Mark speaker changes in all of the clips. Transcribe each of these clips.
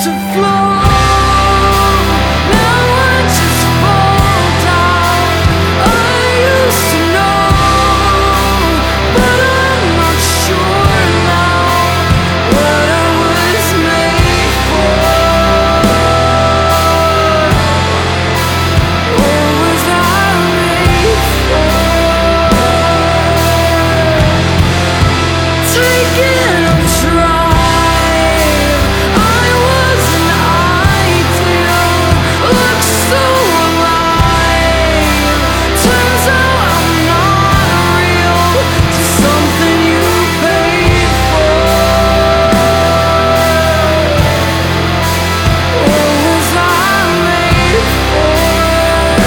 Speaker 1: to flow. Now I just fall down. I used to know, but I'm not sure now what I was made for. What was I made for? Taking a drive, I wasn't ideal. Look so alive. Turns out I'm not real. Just something you paid for. What was I made for?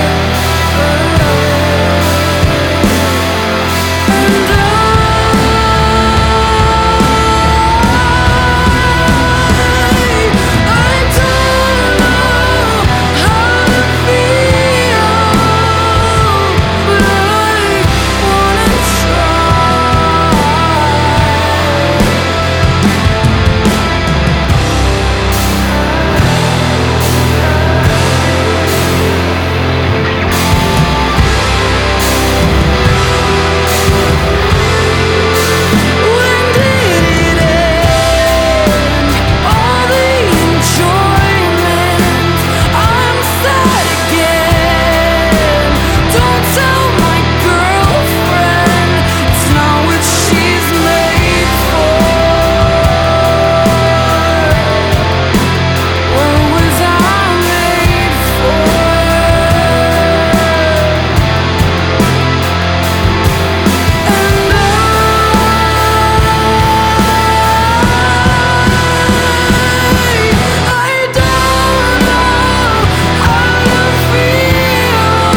Speaker 1: And I don't know how to feel, but I wanna try. When did it end? All the enjoyment. I'm sad again. Don't tell my girlfriend. It's not what she's made for. What was I made for? And I don't know how to feel.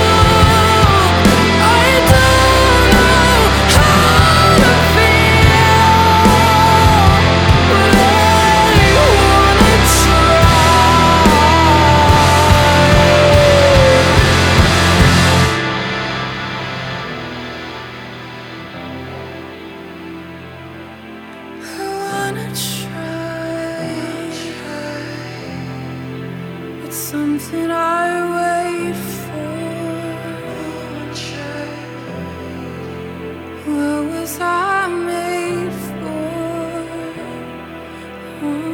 Speaker 1: I don't know how to feel, but I wanna try. I wanna try. It's something I wait for. What was I made for?